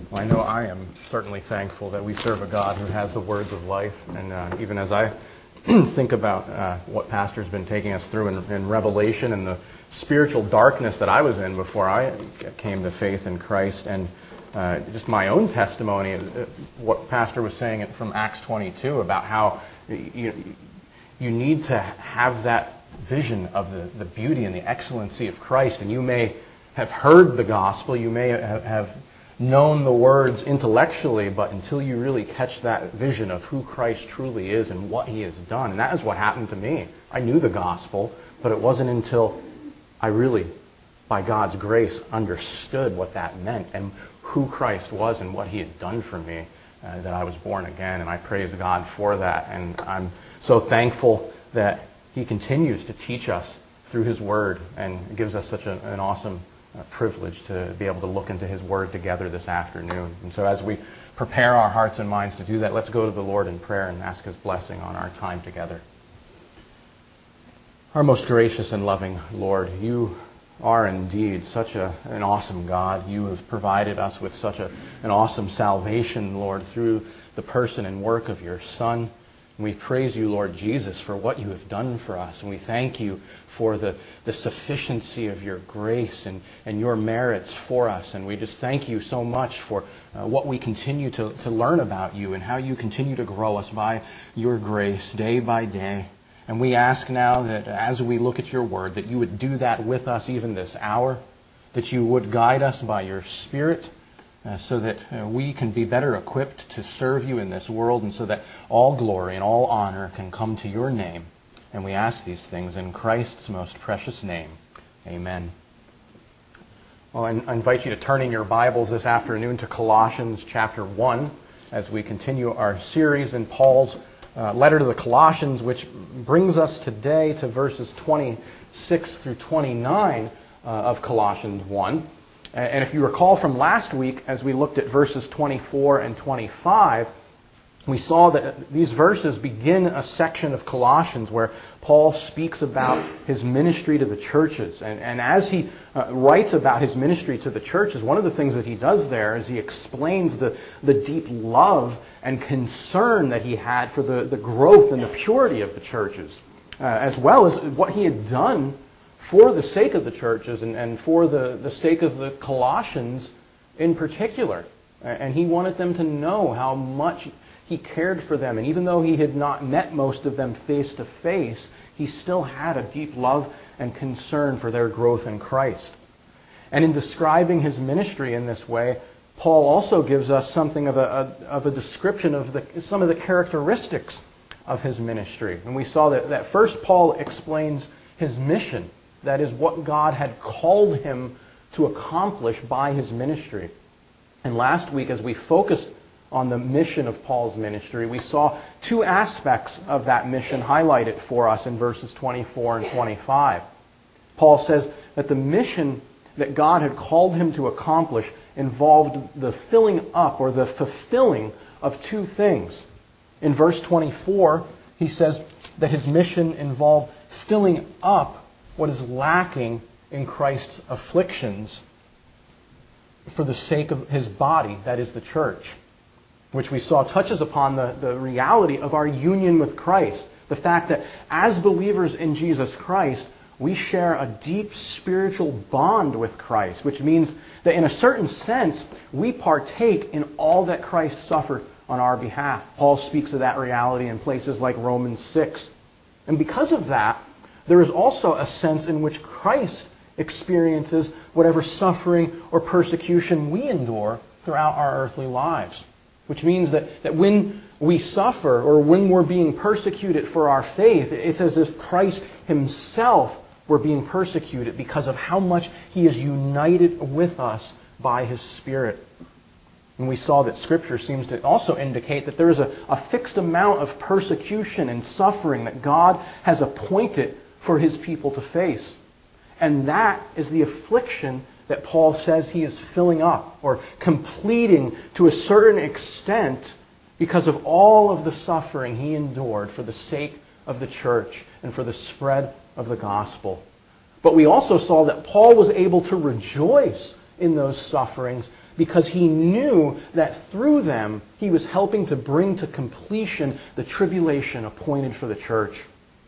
Well, I know I am certainly thankful that we serve a God who has the words of life. And even as I think about what Pastor's been taking us through in Revelation and the spiritual darkness that I was in before I came to faith in Christ, and just my own testimony, what Pastor was saying from Acts 22 about how you need to have that vision of the beauty and the excellency of Christ. And you may have heard the gospel, you may have known the words intellectually, but until you really catch that vision of who Christ truly is and what He has done. And that is what happened to me. I knew the gospel, but it wasn't until I really, by God's grace, understood what that meant and who Christ was and what He had done for me that I was born again. And I praise God for that. And I'm so thankful that He continues to teach us through His Word and gives us such an awesome privilege to be able to look into His Word together this afternoon. And so as we prepare our hearts and minds to do that, let's go to the Lord in prayer and ask His blessing on our time together. Our most gracious and loving Lord, You are indeed such an awesome God. You have provided us with such an awesome salvation, Lord, through the person and work of Your Son. And we praise You, Lord Jesus, for what You have done for us. And we thank You for the sufficiency of Your grace and Your merits for us. And we just thank You so much for what we continue to learn about You and how You continue to grow us by Your grace day by day. And we ask now that as we look at Your Word, that You would do that with us even this hour, that You would guide us by Your Spirit, so that we can be better equipped to serve You in this world, and so that all glory and all honor can come to Your name. And we ask these things in Christ's most precious name. Amen. Well, I invite you to turn in your Bibles this afternoon to Colossians chapter 1 as we continue our series in Paul's letter to the Colossians, which brings us today to verses 26 through 29 of Colossians 1. And if you recall from last week, as we looked at verses 24 and 25, we saw that these verses begin a section of Colossians where Paul speaks about his ministry to the churches. And as he writes about his ministry to the churches, one of the things that he does there is he explains the deep love and concern that he had for the growth and the purity of the churches, as well as what he had done for the sake of the churches and for the sake of the Colossians in particular. And he wanted them to know how much he cared for them. And even though he had not met most of them face to face, he still had a deep love and concern for their growth in Christ. And in describing his ministry in this way, Paul also gives us something of a description of some of the characteristics of his ministry. And we saw that first Paul explains his mission. That is what God had called him to accomplish by his ministry. And last week, as we focused on the mission of Paul's ministry, we saw two aspects of that mission highlighted for us in verses 24 and 25. Paul says that the mission that God had called him to accomplish involved the filling up or the fulfilling of two things. In verse 24, he says that his mission involved filling up what is lacking in Christ's afflictions for the sake of His body, that is the church, which we saw touches upon the reality of our union with Christ. The fact that as believers in Jesus Christ, we share a deep spiritual bond with Christ, which means that in a certain sense, we partake in all that Christ suffered on our behalf. Paul speaks of that reality in places like Romans 6. And because of that, there is also a sense in which Christ experiences whatever suffering or persecution we endure throughout our earthly lives. Which means that when we suffer or when we're being persecuted for our faith, it's as if Christ Himself were being persecuted because of how much He is united with us by His Spirit. And we saw that Scripture seems to also indicate that there is a fixed amount of persecution and suffering that God has appointed for His people to face. And that is the affliction that Paul says he is filling up or completing to a certain extent because of all of the suffering he endured for the sake of the church and for the spread of the gospel. But we also saw that Paul was able to rejoice in those sufferings because he knew that through them he was helping to bring to completion the tribulation appointed for the church.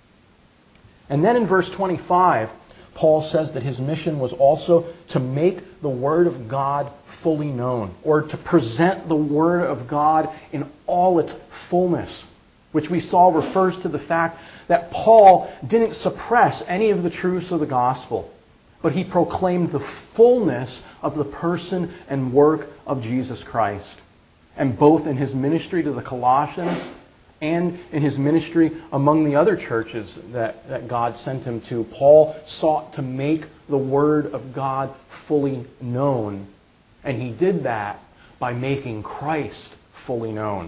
And then in verse 25, Paul says that his mission was also to make the Word of God fully known, or to present the Word of God in all its fullness, which we saw refers to the fact that Paul didn't suppress any of the truths of the gospel, but he proclaimed the fullness of the person and work of Jesus Christ. And both in his ministry to the Colossians and in his ministry among the other churches that God sent him to, Paul sought to make the Word of God fully known. And he did that by making Christ fully known.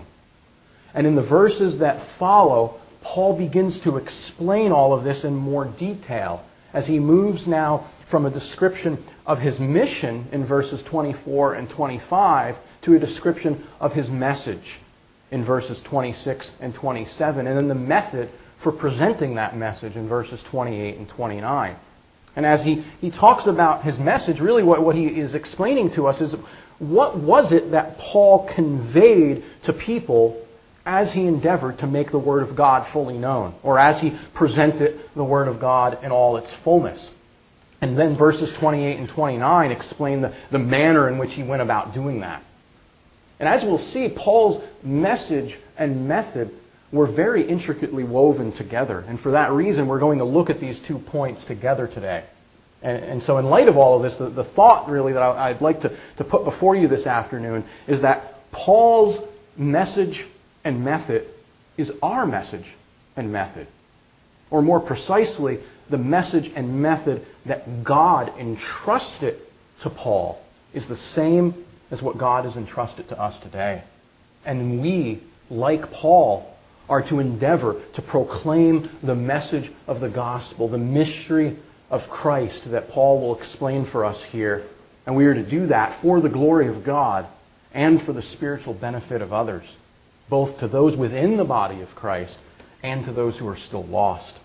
And in the verses that follow, Paul begins to explain all of this in more detail as he moves now from a description of his mission in verses 24 and 25 to a description of his message in verses 26 and 27, and then the method for presenting that message in verses 28 and 29. And as he talks about his message, really what he is explaining to us is what was it that Paul conveyed to people as he endeavored to make the Word of God fully known, or as he presented the Word of God in all its fullness. And then verses 28 and 29 explain the manner in which he went about doing that. And as we'll see, Paul's message and method were very intricately woven together. And for that reason, we're going to look at these 2 points together today. And so in light of all of this, the thought really that I'd like to put before you this afternoon is that Paul's message and method is our message and method. Or more precisely, the message and method that God entrusted to Paul is the same as what God has entrusted to us today. And we, like Paul, are to endeavor to proclaim the message of the gospel, the mystery of Christ that Paul will explain for us here. And we are to do that for the glory of God and for the spiritual benefit of others, both to those within the body of Christ and to those who are still lost.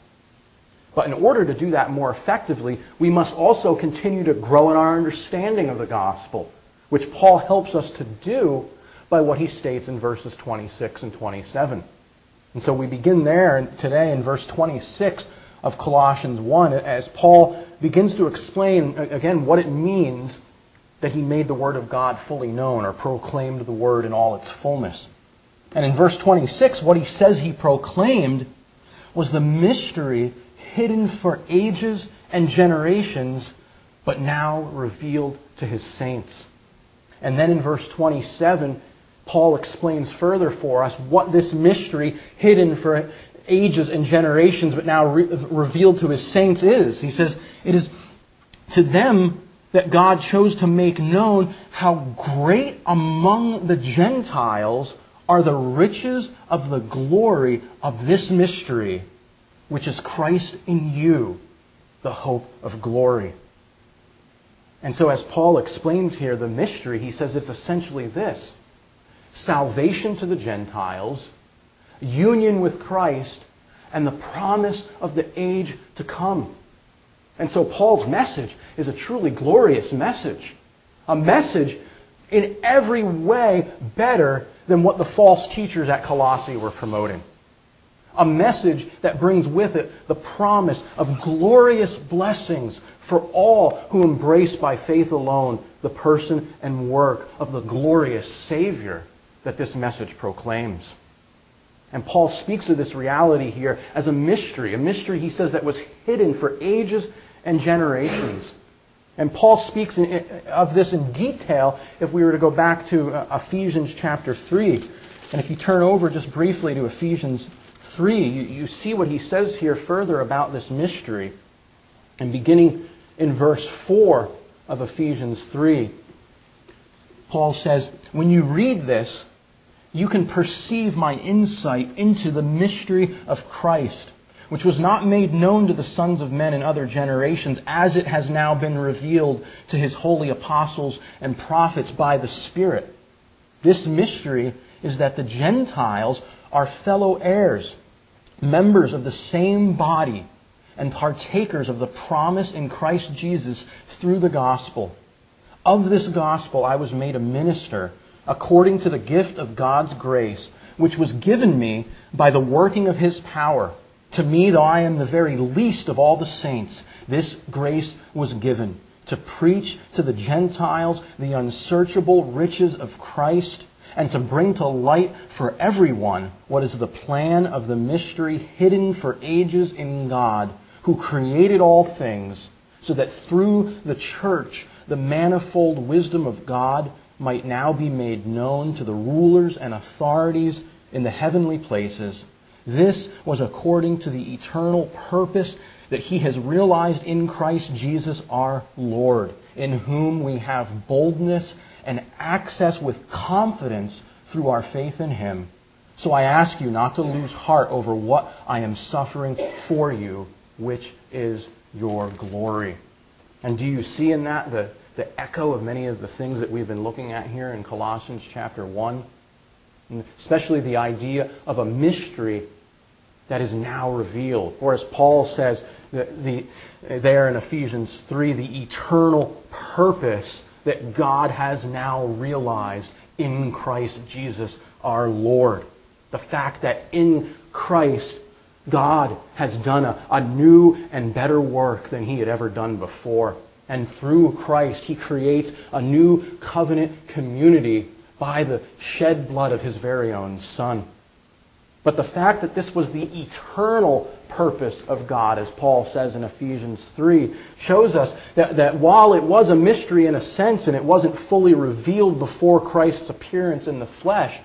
But in order to do that more effectively, we must also continue to grow in our understanding of the gospel, which Paul helps us to do by what he states in verses 26 and 27. And so we begin there today in verse 26 of Colossians 1 as Paul begins to explain again what it means that he made the Word of God fully known, or proclaimed the Word in all its fullness. And in verse 26, what he says he proclaimed was the mystery hidden for ages and generations, but now revealed to his saints. And then in verse 27, Paul explains further for us what this mystery hidden for ages and generations, but now revealed to his saints is. He says, it is to them that God chose to make known how great among the Gentiles are the riches of the glory of this mystery, which is Christ in you, the hope of glory. And so as Paul explains here the mystery, he says it's essentially this: salvation to the Gentiles, union with Christ, and the promise of the age to come. And so Paul's message is a truly glorious message. A message in every way better than what the false teachers at Colossae were promoting. A message that brings with it the promise of glorious blessings for all who embrace by faith alone the person and work of the glorious Savior that this message proclaims. And Paul speaks of this reality here as a mystery, he says, that was hidden for ages and generations. And Paul speaks of this in detail if we were to go back to Ephesians chapter 3. And if you turn over just briefly to Ephesians 3, you see what he says here further about this mystery. And beginning in verse 4 of Ephesians 3, Paul says, when you read this, you can perceive my insight into the mystery of Christ, which was not made known to the sons of men in other generations, as it has now been revealed to his holy apostles and prophets by the Spirit. This mystery is that the Gentiles are fellow heirs, members of the same body, and partakers of the promise in Christ Jesus through the gospel. Of this gospel I was made a minister according to the gift of God's grace, which was given me by the working of His power. To me, though I am the very least of all the saints, this grace was given, to preach to the Gentiles the unsearchable riches of Christ, and to bring to light for everyone what is the plan of the mystery hidden for ages in God, who created all things, so that through the church the manifold wisdom of God might now be made known to the rulers and authorities in the heavenly places. This was according to the eternal purpose that He has realized in Christ Jesus our Lord, in whom we have boldness and access with confidence through our faith in Him. So I ask you not to lose heart over what I am suffering for you, which is your glory. And do you see in that the echo of many of the things that we've been looking at here in Colossians chapter 1? And especially the idea of a mystery that is now revealed. Or as Paul says there in Ephesians 3, the eternal purpose that God has now realized in Christ Jesus our Lord. The fact that in Christ God has done a new and better work than He had ever done before. And through Christ He creates a new covenant community by the shed blood of His very own Son. But the fact that this was the eternal purpose of God, as Paul says in Ephesians 3, shows us that while it was a mystery in a sense and it wasn't fully revealed before Christ's appearance in the flesh,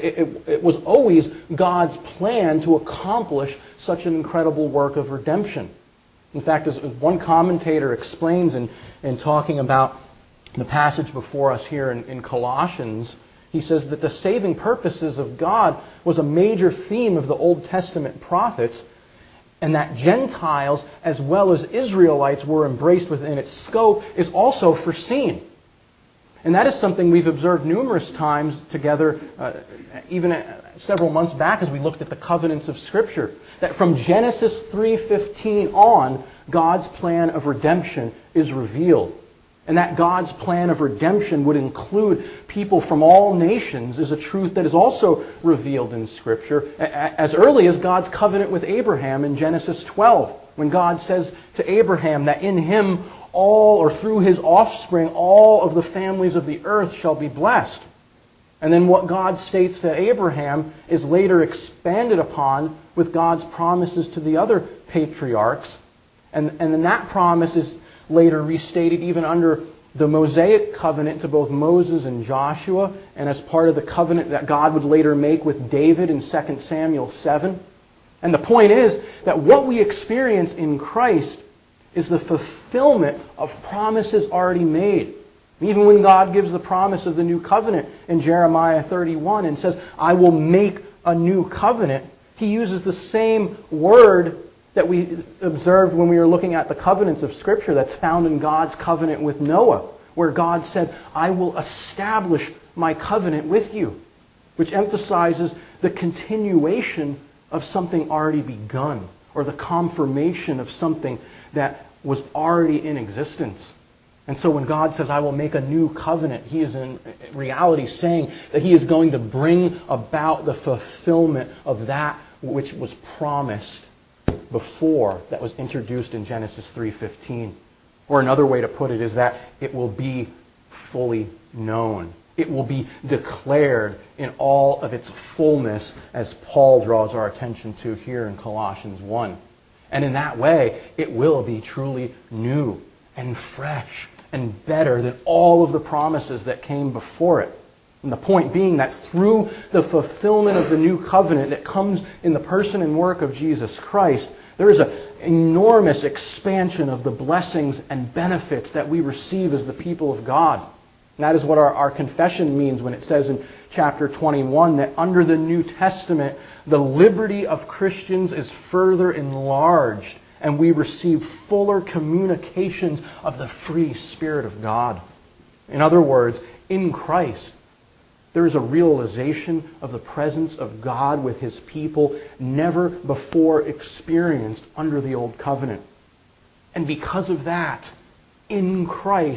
it was always God's plan to accomplish such an incredible work of redemption. In fact, as one commentator explains in talking about the passage before us here in Colossians, he says that the saving purposes of God was a major theme of the Old Testament prophets, and that Gentiles as well as Israelites were embraced within its scope is also foreseen. And that is something we've observed numerous times together, even several months back as we looked at the covenants of Scripture. That from Genesis 3:15 on, God's plan of redemption is revealed. And that God's plan of redemption would include people from all nations is a truth that is also revealed in Scripture, as early as God's covenant with Abraham in Genesis 12, when God says to Abraham that in him all, or through his offspring, all of the families of the earth shall be blessed. And then what God states to Abraham is later expanded upon with God's promises to the other patriarchs. And then that promise is later restated even under the Mosaic covenant to both Moses and Joshua, and as part of the covenant that God would later make with David in 2 Samuel 7. And the point is that what we experience in Christ is the fulfillment of promises already made. Even when God gives the promise of the new covenant in Jeremiah 31 and says, I will make a new covenant, He uses the same word that we observed when we were looking at the covenants of Scripture that's found in God's covenant with Noah, where God said, I will establish my covenant with you, which emphasizes the continuation of something already begun, or the confirmation of something that was already in existence. And so when God says, I will make a new covenant, He is in reality saying that He is going to bring about the fulfillment of that which was promised before, that was introduced in Genesis 3:15. Or another way to put it is that it will be fully known. It will be declared in all of its fullness, as Paul draws our attention to here in Colossians 1. And in that way, it will be truly new and fresh and better than all of the promises that came before it. And the point being that through the fulfillment of the new covenant that comes in the person and work of Jesus Christ, there is an enormous expansion of the blessings and benefits that we receive as the people of God. And that is what our confession means when it says in chapter 21 that under the New Testament, the liberty of Christians is further enlarged, and we receive fuller communications of the free Spirit of God. In other words, in Christ, there is a realization of the presence of God with His people never before experienced under the Old Covenant. And because of that, in Christ,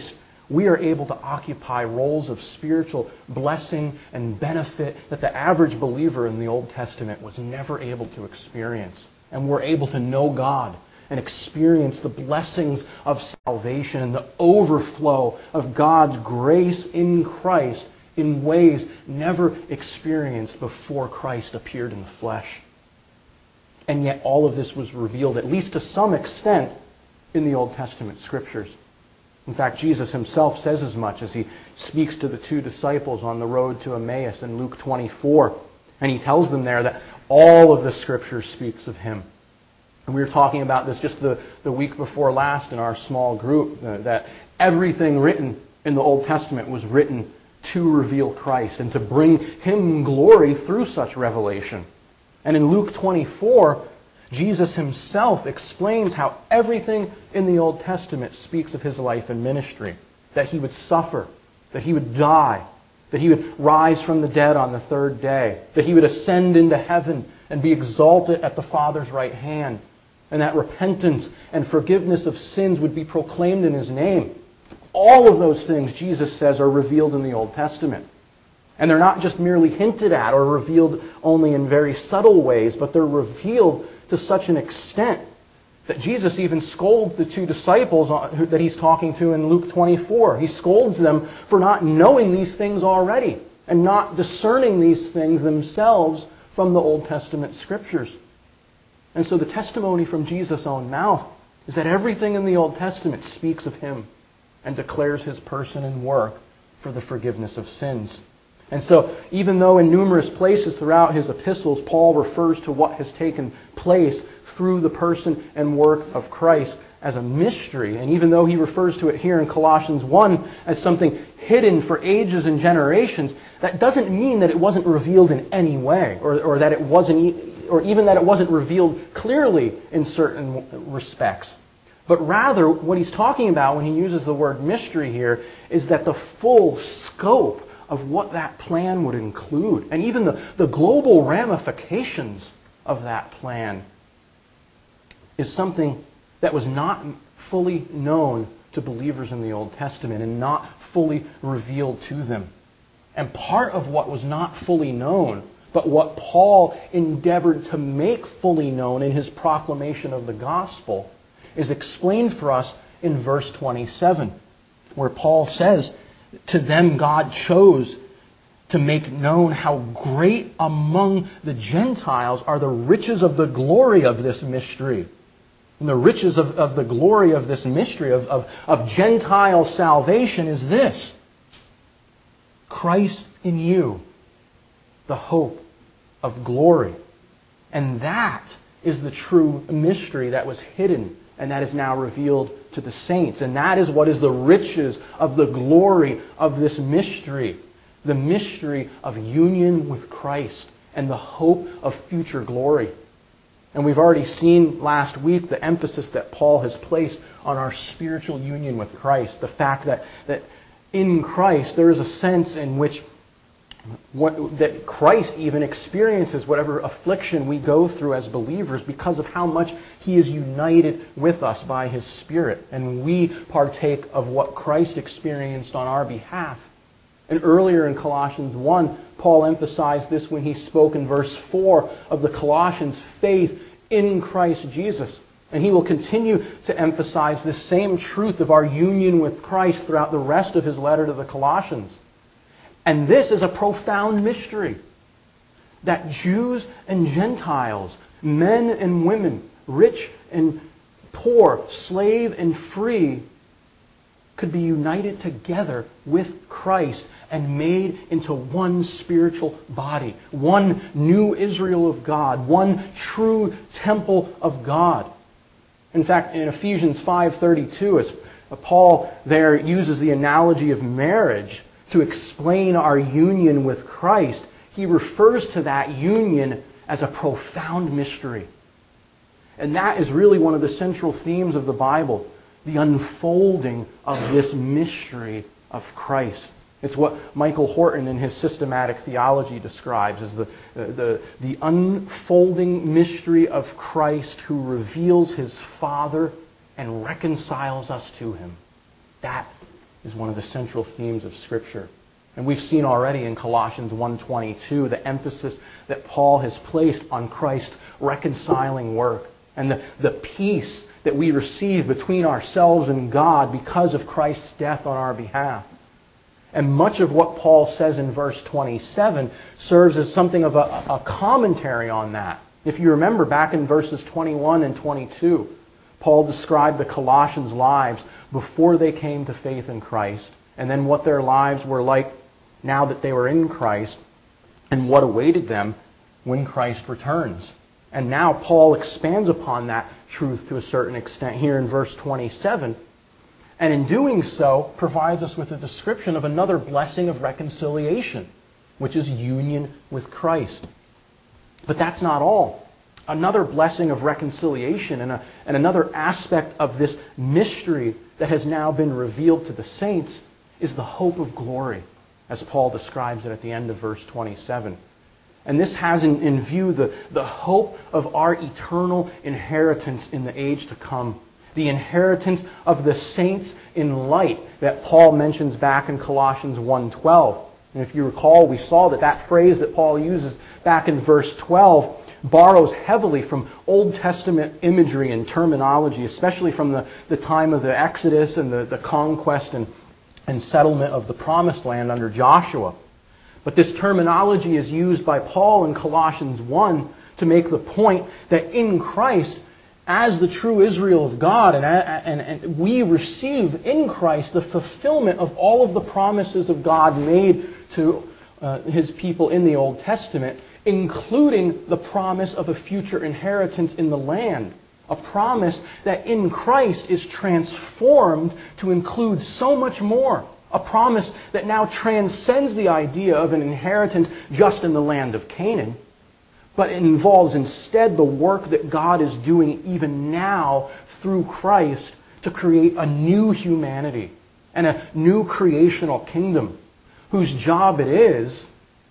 we are able to occupy roles of spiritual blessing and benefit that the average believer in the Old Testament was never able to experience. And we're able to know God and experience the blessings of salvation and the overflow of God's grace in Christ in ways never experienced before Christ appeared in the flesh. And yet all of this was revealed, at least to some extent, in the Old Testament Scriptures. In fact, Jesus himself says as much as he speaks to the two disciples on the road to Emmaus in Luke 24. And he tells them there that all of the Scripture speaks of him. And we were talking about this just the week before last in our small group, that everything written in the Old Testament was written to reveal Christ and to bring him glory through such revelation. And in Luke 24, Jesus himself explains how everything in the Old Testament speaks of his life and ministry. That he would suffer, that he would die, that he would rise from the dead on the third day, that he would ascend into heaven and be exalted at the Father's right hand, and that repentance and forgiveness of sins would be proclaimed in his name. All of those things, Jesus says, are revealed in the Old Testament. And they're not just merely hinted at or revealed only in very subtle ways, but they're revealed to such an extent that Jesus even scolds the two disciples that he's talking to in Luke 24. He scolds them for not knowing these things already and not discerning these things themselves from the Old Testament Scriptures. And so the testimony from Jesus' own mouth is that everything in the Old Testament speaks of him and declares his person and work for the forgiveness of sins. And so, even though in numerous places throughout his epistles, Paul refers to what has taken place through the person and work of Christ as a mystery, and even though he refers to it here in Colossians 1 as something hidden for ages and generations, that doesn't mean that it wasn't revealed in any way, or that it wasn't, or even that it wasn't revealed clearly in certain respects. But rather, what he's talking about when he uses the word mystery here is that the full scope of what that plan would include, and even the global ramifications of that plan, is something that was not fully known to believers in the Old Testament and not fully revealed to them. And part of what was not fully known, but what Paul endeavored to make fully known in his proclamation of the gospel, is explained for us in verse 27, where Paul says, "To them God chose to make known how great among the Gentiles are the riches of the glory of this mystery." And the riches of the glory of this mystery of Gentile salvation is this: Christ in you, the hope of glory. And that is the true mystery that was hidden and that is now revealed to the saints. And that is what is the riches of the glory of this mystery. The mystery of union with Christ and the hope of future glory. And we've already seen last week the emphasis that Paul has placed on our spiritual union with Christ. The fact that in Christ there is a sense in which that Christ even experiences whatever affliction we go through as believers because of how much He is united with us by His Spirit. And we partake of what Christ experienced on our behalf. And earlier in Colossians 1, Paul emphasized this when he spoke in verse 4 of the Colossians' faith in Christ Jesus. And he will continue to emphasize this same truth of our union with Christ throughout the rest of his letter to the Colossians. And this is a profound mystery, that Jews and Gentiles, men and women, rich and poor, slave and free, could be united together with Christ and made into one spiritual body, one new Israel of God, one true temple of God. In fact, in Ephesians 5:32, as Paul there uses the analogy of marriage to explain our union with Christ, he refers to that union as a profound mystery. And that is really one of the central themes of the Bible, the unfolding of this mystery of Christ. It's what Michael Horton in his systematic theology describes as the unfolding mystery of Christ who reveals His Father and reconciles us to Him. That is one of the central themes of Scripture. And we've seen already in Colossians 1:22 the emphasis that Paul has placed on Christ's reconciling work and the peace that we receive between ourselves and God because of Christ's death on our behalf. And much of what Paul says in verse 27 serves as something of a commentary on that. If you remember back in verses 21 and 22, Paul described the Colossians' lives before they came to faith in Christ, and then what their lives were like now that they were in Christ, and what awaited them when Christ returns. And now Paul expands upon that truth to a certain extent here in verse 27, and in doing so provides us with a description of another blessing of reconciliation, which is union with Christ. But that's not all. Another blessing of reconciliation and another aspect of this mystery that has now been revealed to the saints is the hope of glory, as Paul describes it at the end of verse 27. And this has in view the hope of our eternal inheritance in the age to come. The inheritance of the saints in light that Paul mentions back in Colossians 1:12. And if you recall, we saw that phrase that Paul uses back in verse 12 borrows heavily from Old Testament imagery and terminology, especially from the time of the Exodus and the conquest and settlement of the Promised Land under Joshua. But this terminology is used by Paul in Colossians 1 to make the point that in Christ, as the true Israel of God, and we receive in Christ the fulfillment of all of the promises of God made to His people in the Old Testament, including the promise of a future inheritance in the land. A promise that in Christ is transformed to include so much more. A promise that now transcends the idea of an inheritance just in the land of Canaan, but it involves instead the work that God is doing even now through Christ to create a new humanity and a new creational kingdom whose job it is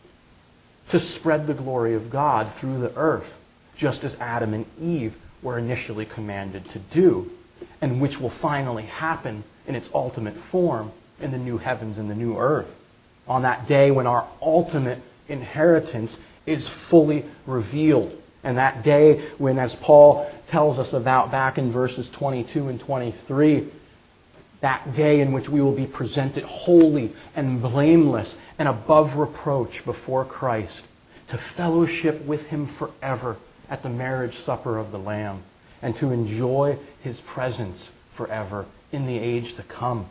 to spread the glory of God through the earth, just as Adam and Eve were initially commanded to do, and which will finally happen in its ultimate form in the new heavens and the new earth, on that day when our ultimate inheritance is fully revealed. And that day when, as Paul tells us about back in verses 22 and 23, that day in which we will be presented holy and blameless and above reproach before Christ, to fellowship with Him forever at the marriage supper of the Lamb, and to enjoy His presence forever in the age to come.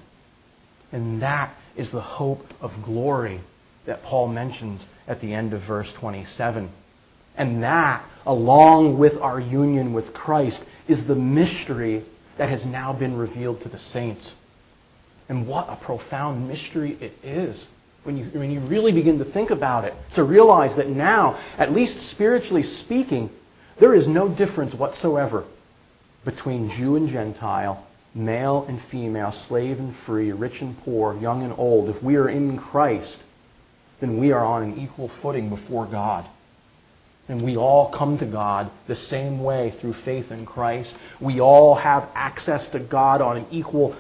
And that is the hope of glory that Paul mentions at the end of verse 27. And that, along with our union with Christ, is the mystery that has now been revealed to the saints. And what a profound mystery it is when you really begin to think about it, to realize that now, at least spiritually speaking, there is no difference whatsoever between Jew and Gentile, male and female, slave and free, rich and poor, young and old. If we are in Christ, then we are on an equal footing before God. And we all come to God the same way through faith in Christ. We all have access to God on an equal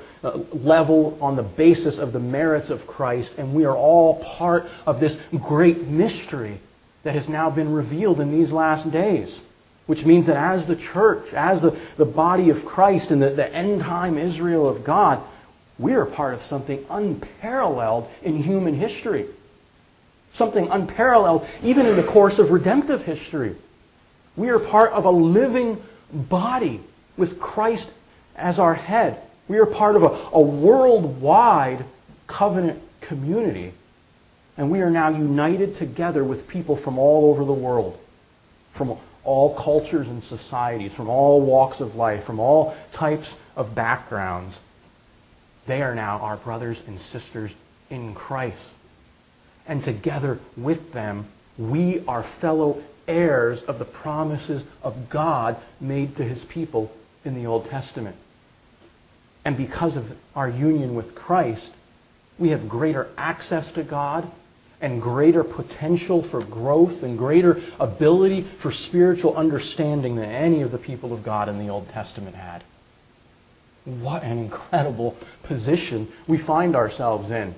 level on the basis of the merits of Christ. And we are all part of this great mystery that has now been revealed in these last days. Which means that as the church, as the body of Christ and the end time Israel of God, we are part of something unparalleled in human history. Something unparalleled even in the course of redemptive history. We are part of a living body with Christ as our head. We are part of a worldwide covenant community. And we are now united together with people from all over the world. From all cultures and societies, from all walks of life, from all types of backgrounds. They are now our brothers and sisters in Christ. And together with them, we are fellow heirs of the promises of God made to His people in the Old Testament. And because of our union with Christ, we have greater access to God and greater potential for growth and greater ability for spiritual understanding than any of the people of God in the Old Testament had. What an incredible position we find ourselves in.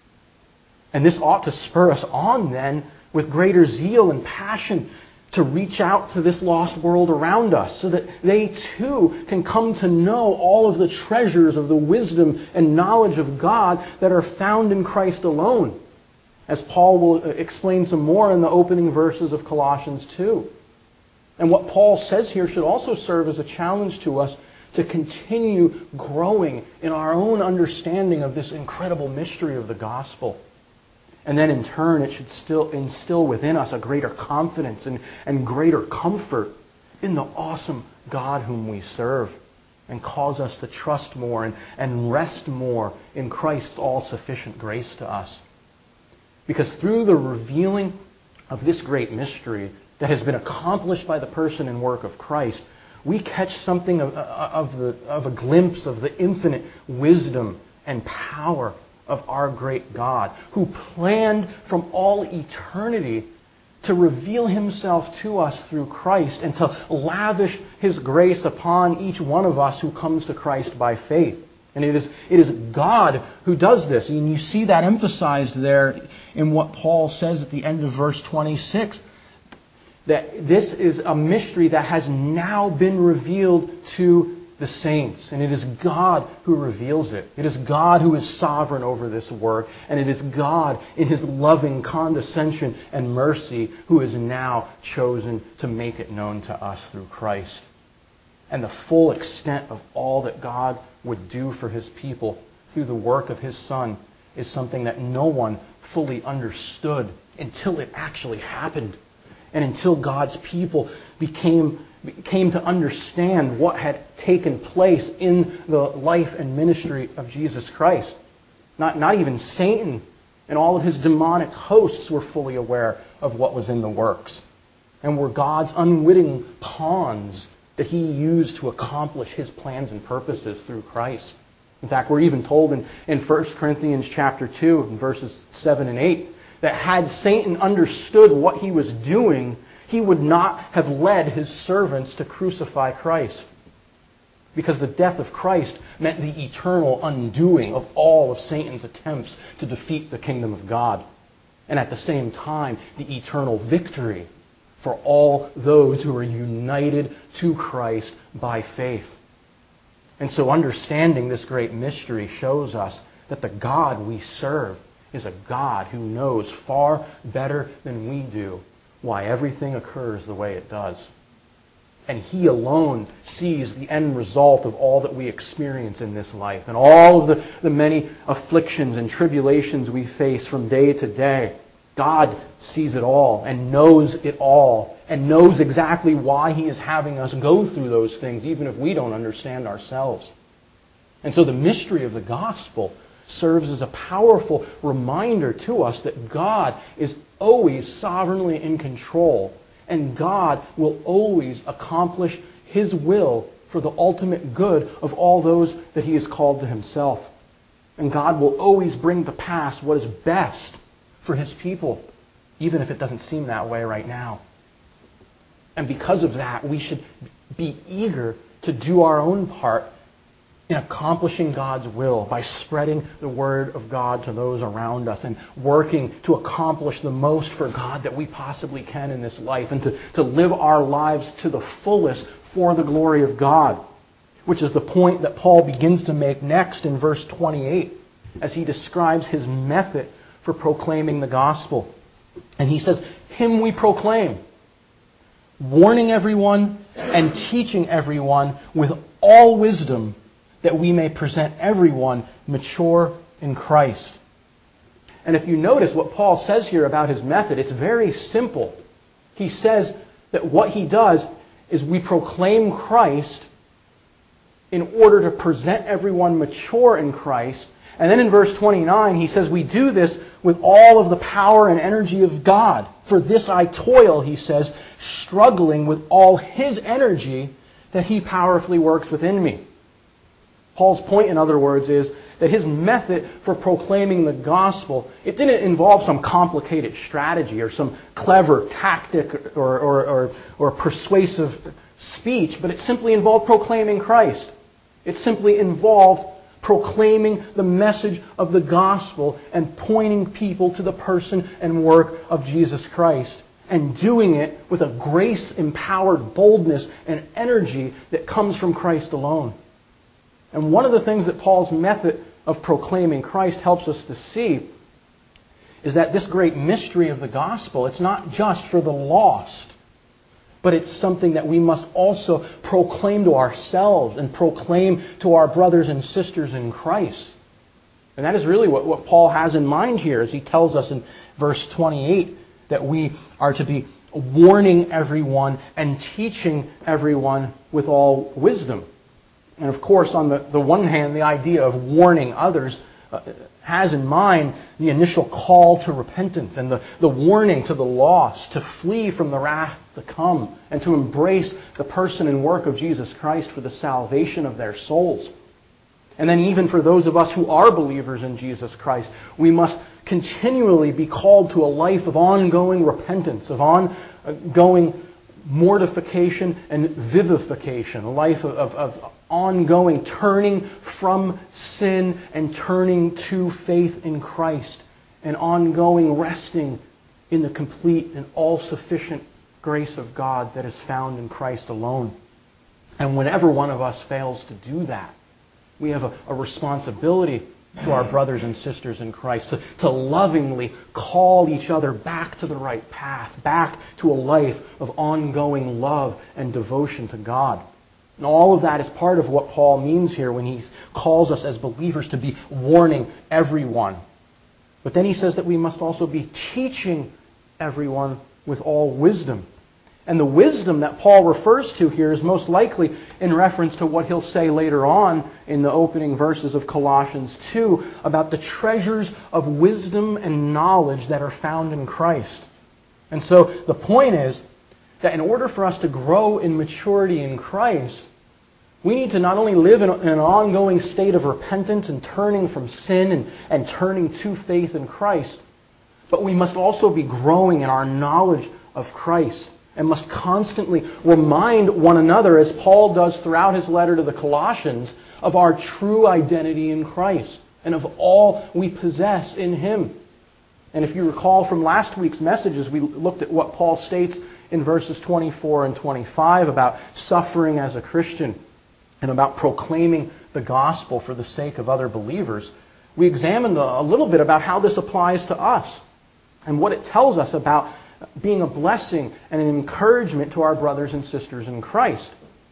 And this ought to spur us on then with greater zeal and passion to reach out to this lost world around us so that they too can come to know all of the treasures of the wisdom and knowledge of God that are found in Christ alone, as Paul will explain some more in the opening verses of Colossians 2. And what Paul says here should also serve as a challenge to us to continue growing in our own understanding of this incredible mystery of the gospel. And then in turn, it should still instill within us a greater confidence and greater comfort in the awesome God whom we serve, and cause us to trust more and rest more in Christ's all-sufficient grace to us. Because through the revealing of this great mystery that has been accomplished by the person and work of Christ, we catch something of a glimpse of the infinite wisdom and power of our great God, who planned from all eternity to reveal Himself to us through Christ and to lavish His grace upon each one of us who comes to Christ by faith. And it is God who does this. And you see that emphasized there in what Paul says at the end of verse 26. That this is a mystery that has now been revealed to the saints. And it is God who reveals it. It is God who is sovereign over this work. And it is God in His loving condescension and mercy who is now chosen to make it known to us through Christ. And the full extent of all that God would do for His people through the work of His Son is something that no one fully understood until it actually happened. And until God's people came to understand what had taken place in the life and ministry of Jesus Christ. Not even Satan and all of his demonic hosts were fully aware of what was in the works, and were God's unwitting pawns that He used to accomplish His plans and purposes through Christ. In fact, we're even told in 1 Corinthians chapter 2, in verses 7 and 8, that had Satan understood what he was doing, he would not have led his servants to crucify Christ. Because the death of Christ meant the eternal undoing of all of Satan's attempts to defeat the kingdom of God. And at the same time, the eternal victory for all those who are united to Christ by faith. And so understanding this great mystery shows us that the God we serve is a God who knows far better than we do why everything occurs the way it does. And He alone sees the end result of all that we experience in this life and all of the many afflictions and tribulations we face from day to day. God sees it all and knows it all and knows exactly why He is having us go through those things, even if we don't understand ourselves. And so the mystery of the gospel serves as a powerful reminder to us that God is always sovereignly in control, and God will always accomplish His will for the ultimate good of all those that He has called to Himself. And God will always bring to pass what is best for His people, even if it doesn't seem that way right now. And because of that, we should be eager to do our own part in accomplishing God's will by spreading the Word of God to those around us and working to accomplish the most for God that we possibly can in this life, and to live our lives to the fullest for the glory of God, which is the point that Paul begins to make next in verse 28 as he describes his method for proclaiming the gospel. And he says, "Him we proclaim, warning everyone and teaching everyone with all wisdom, that we may present everyone mature in Christ." And if you notice what Paul says here about his method, it's very simple. He says that what he does is we proclaim Christ in order to present everyone mature in Christ. And then in verse 29, he says we do this with all of the power and energy of God. "For this I toil," he says, "struggling with all His energy that He powerfully works within me." Paul's point, in other words, is that his method for proclaiming the gospel, it didn't involve some complicated strategy or some clever tactic or persuasive speech, but it simply involved proclaiming Christ. It simply involved proclaiming the message of the gospel and pointing people to the person and work of Jesus Christ, and doing it with a grace-empowered boldness and energy that comes from Christ alone. And one of the things that Paul's method of proclaiming Christ helps us to see is that this great mystery of the gospel, it's not just for the lost, but it's something that we must also proclaim to ourselves and proclaim to our brothers and sisters in Christ. And that is really what Paul has in mind here as he tells us in verse 28 that we are to be warning everyone and teaching everyone with all wisdom. And of course, on the one hand, the idea of warning others has in mind the initial call to repentance and the warning to the lost to flee from the wrath to come and to embrace the person and work of Jesus Christ for the salvation of their souls. And then even for those of us who are believers in Jesus Christ, we must continually be called to a life of ongoing repentance, of ongoing mortification and vivification, a life of ongoing turning from sin and turning to faith in Christ, and ongoing resting in the complete and all-sufficient grace of God that is found in Christ alone. And whenever one of us fails to do that, we have a responsibility to our brothers and sisters in Christ to lovingly call each other back to the right path, back to a life of ongoing love and devotion to God. And all of that is part of what Paul means here when he calls us as believers to be warning everyone. But then he says that we must also be teaching everyone with all wisdom. And the wisdom that Paul refers to here is most likely in reference to what he'll say later on in the opening verses of Colossians 2 about the treasures of wisdom and knowledge that are found in Christ. And so the point is that in order for us to grow in maturity in Christ, we need to not only live in an ongoing state of repentance and turning from sin and turning to faith in Christ, but we must also be growing in our knowledge of Christ, and must constantly remind one another, as Paul does throughout his letter to the Colossians, of our true identity in Christ and of all we possess in Him. And if you recall from last week's messages, we looked at what Paul states in verses 24 and 25 about suffering as a Christian and about proclaiming the gospel for the sake of other believers. We examined a little bit about how this applies to us and what it tells us about being a blessing and an encouragement to our brothers and sisters in Christ.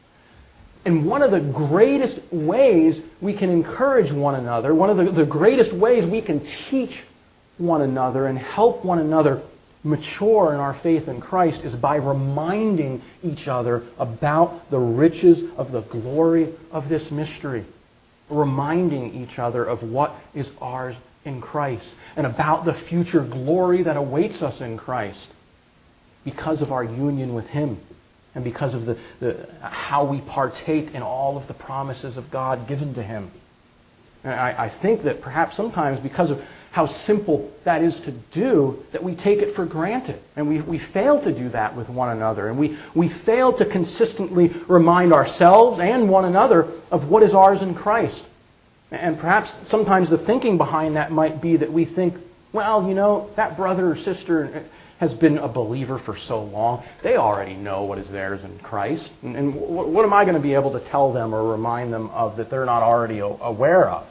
And one of the greatest ways we can encourage one another, one of the greatest ways we can teach one another and help one another mature in our faith in Christ is by reminding each other about the riches of the glory of this mystery. Reminding each other of what is ours in Christ and about the future glory that awaits us in Christ because of our union with Him and because of how we partake in all of the promises of God given to Him. And I think that perhaps sometimes because of how simple that is to do, that we take it for granted. And we fail to do that with one another. And we fail to consistently remind ourselves and one another of what is ours in Christ. And perhaps sometimes the thinking behind that might be that we think, well, you know, that brother or sister has been a believer for so long, they already know what is theirs in Christ. And what am I going to be able to tell them or remind them of that they're not already aware of?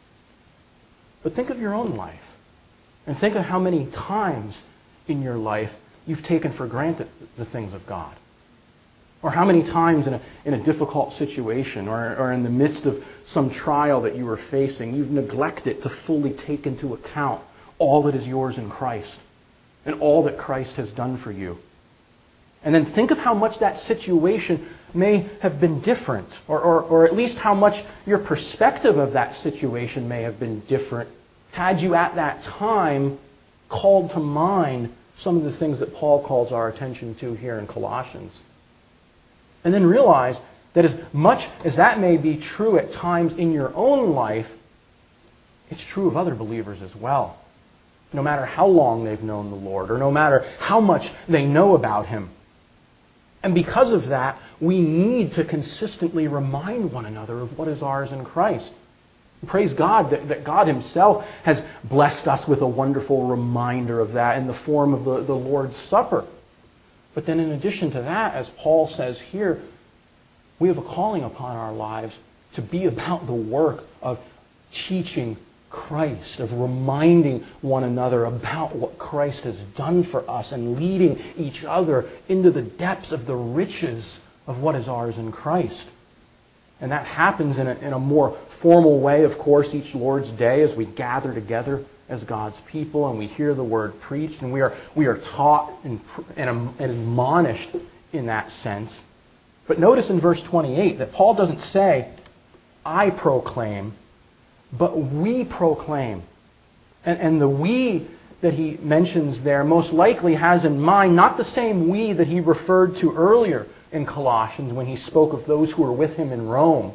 But think of your own life. And think of how many times in your life you've taken for granted the things of God. Or how many times in a difficult situation or in the midst of some trial that you were facing, you've neglected to fully take into account all that is yours in Christ and all that Christ has done for you. And then think of how much that situation may have been different, or at least how much your perspective of that situation may have been different had you at that time called to mind some of the things that Paul calls our attention to here in Colossians. And then realize that as much as that may be true at times in your own life, it's true of other believers as well. No matter how long they've known the Lord, or no matter how much they know about Him. And because of that, we need to consistently remind one another of what is ours in Christ. Praise God that God Himself has blessed us with a wonderful reminder of that in the form of the Lord's Supper. But then in addition to that, as Paul says here, we have a calling upon our lives to be about the work of teaching Christ, of reminding one another about what Christ has done for us and leading each other into the depths of the riches of what is ours in Christ. And that happens in a more formal way, of course, each Lord's Day as we gather together as God's people and we hear the Word preached and we are taught and admonished in that sense. But notice in verse 28 that Paul doesn't say, I proclaim, but we proclaim. And the we that he mentions there most likely has in mind not the same we that he referred to earlier in Colossians when he spoke of those who were with him in Rome.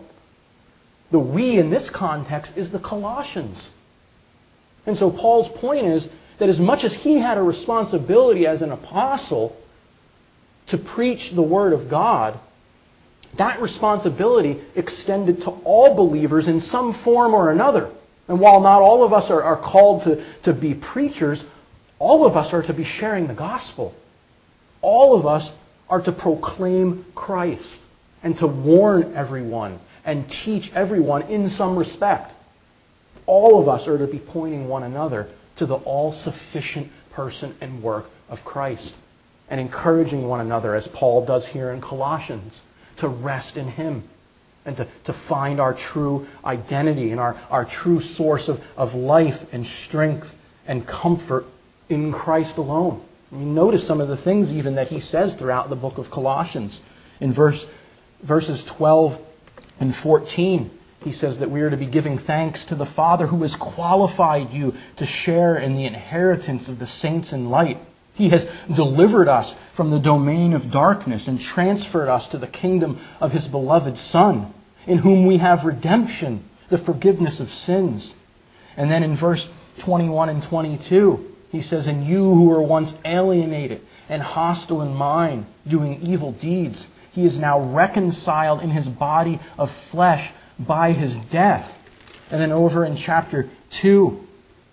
The we in this context is the Colossians. And so Paul's point is that as much as he had a responsibility as an apostle to preach the Word of God, that responsibility extended to all believers in some form or another. And while not all of us are called to be preachers, all of us are to be sharing the gospel. All of us are to proclaim Christ and to warn everyone and teach everyone in some respect. All of us are to be pointing one another to the all-sufficient person and work of Christ and encouraging one another, as Paul does here in Colossians, to rest in Him and to find our true identity and our true source of life and strength and comfort in Christ alone. I mean, notice some of the things even that he says throughout the book of Colossians. In verses 12 and 14, he says that we are to be giving thanks to the Father who has qualified you to share in the inheritance of the saints in light. He has delivered us from the domain of darkness and transferred us to the kingdom of His beloved Son, in whom we have redemption, the forgiveness of sins. And then in verse 21 and 22, he says, and you who were once alienated and hostile in mind, doing evil deeds, He is now reconciled in His body of flesh by His death. And then over in chapter 2,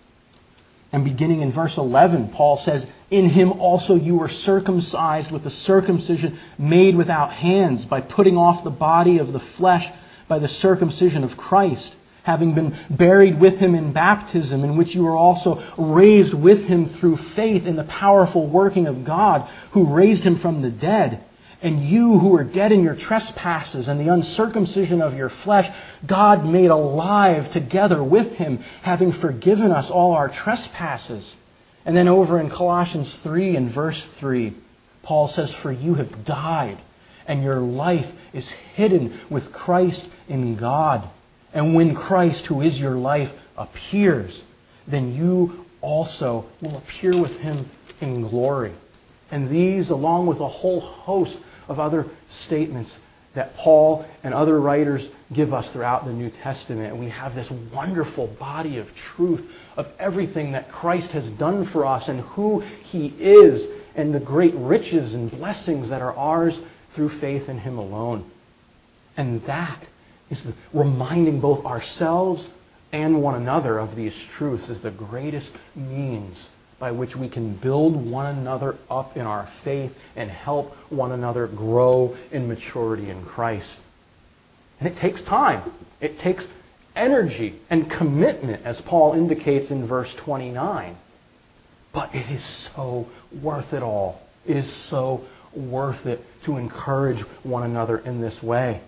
and beginning in verse 11, Paul says, in Him also you were circumcised with a circumcision made without hands, by putting off the body of the flesh by the circumcision of Christ, having been buried with Him in baptism, in which you were also raised with Him through faith in the powerful working of God, who raised Him from the dead. And you who were dead in your trespasses and the uncircumcision of your flesh, God made alive together with Him, having forgiven us all our trespasses. And then over in Colossians 3 and verse 3, Paul says, for you have died, and your life is hidden with Christ in God. And when Christ, who is your life, appears, then you also will appear with Him in glory. And these, along with a whole host of other statements that Paul and other writers give us throughout the New Testament, we have this wonderful body of truth of everything that Christ has done for us and who He is and the great riches and blessings that are ours through faith in Him alone. And that is reminding both ourselves and one another of these truths is the greatest means by which we can build one another up in our faith and help one another grow in maturity in Christ. And it takes time. It takes energy and commitment, as Paul indicates in verse 29. But it is so worth it all. It is so worth it to encourage one another in this way.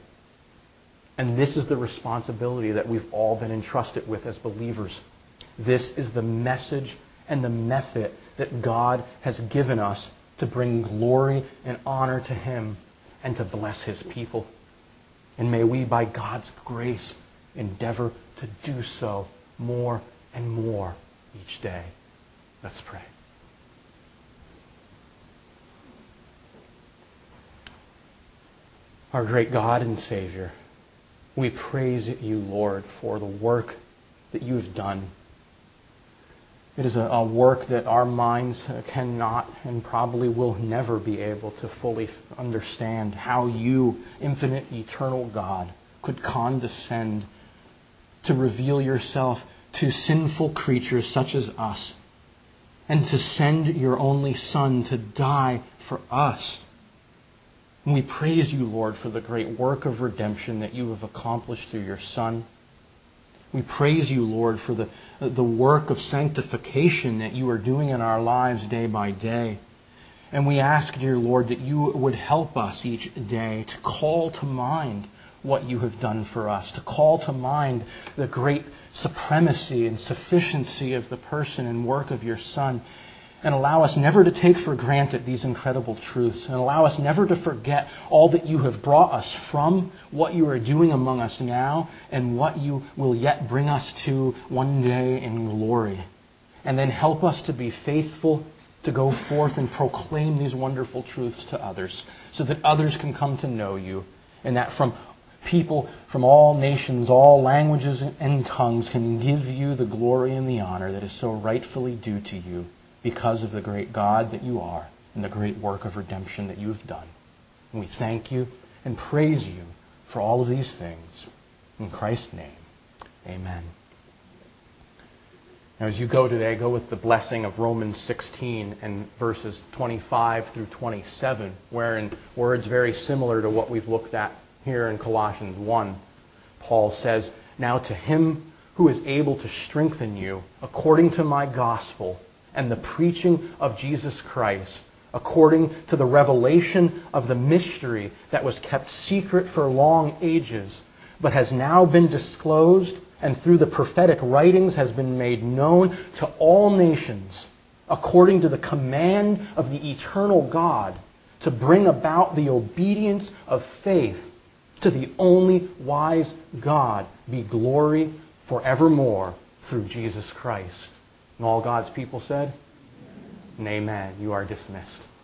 And this is the responsibility that we've all been entrusted with as believers. This is the message and the method that God has given us to bring glory and honor to Him and to bless His people. And may we, by God's grace, endeavor to do so more and more each day. Let's pray. Our great God and Savior, we praise You, Lord, for the work that You've done. It is a work that our minds cannot and probably will never be able to fully understand, how you, infinite, eternal God, could condescend to reveal yourself to sinful creatures such as us, and to send your only Son to die for us. And we praise you, Lord, for the great work of redemption that you have accomplished through your Son. We praise you, Lord, for the work of sanctification that you are doing in our lives day by day. And we ask, dear Lord, that you would help us each day to call to mind what you have done for us, to call to mind the great supremacy and sufficiency of the person and work of your Son, and allow us never to take for granted these incredible truths, and allow us never to forget all that you have brought us from, what you are doing among us now, and what you will yet bring us to one day in glory. And then help us to be faithful to go forth and proclaim these wonderful truths to others, so that others can come to know you, and that from people from all nations, all languages and tongues can give you the glory and the honor that is so rightfully due to you, because of the great God that you are and the great work of redemption that you have done. And we thank you and praise you for all of these things. In Christ's name, amen. Now, as you go today, go with the blessing of Romans 16 and verses 25 through 27, wherein words very similar to what we've looked at here in Colossians 1, Paul says, "Now to him who is able to strengthen you according to my gospel and the preaching of Jesus Christ, according to the revelation of the mystery that was kept secret for long ages, but has now been disclosed, and through the prophetic writings has been made known to all nations, according to the command of the eternal God, to bring about the obedience of faith to the only wise God, be glory forevermore through Jesus Christ." And all God's people said, and amen. You are dismissed.